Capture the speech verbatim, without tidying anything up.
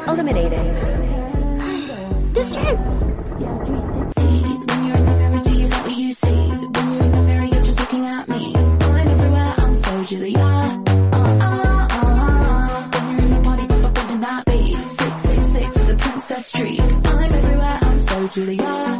eliminated. This trip. See, when you're in the mirror, do you like what you see? When you're in the mirror, you're just looking at me. I'm everywhere, I'm so Julia. Uh, uh, uh. When you're in the party, bump, bump, bumping that beat. Six, six, six with a princess streak. I'm everywhere, I'm so Julia.